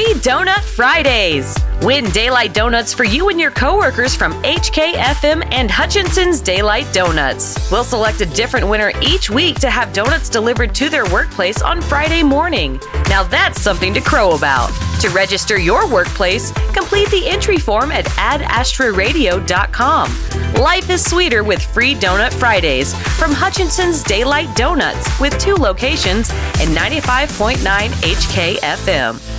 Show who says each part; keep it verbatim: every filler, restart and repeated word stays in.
Speaker 1: Free Donut Fridays. Win Daylight Donuts for you and your coworkers from H K F M and Hutchinson's Daylight Donuts. We'll select a different winner each week to have donuts delivered to their workplace on Friday morning. Now that's something to crow about. To register your workplace, complete the entry form at ad astra radio dot com. Life is sweeter with Free Donut Fridays from Hutchinson's Daylight Donuts with two locations and ninety-five point nine H K F M.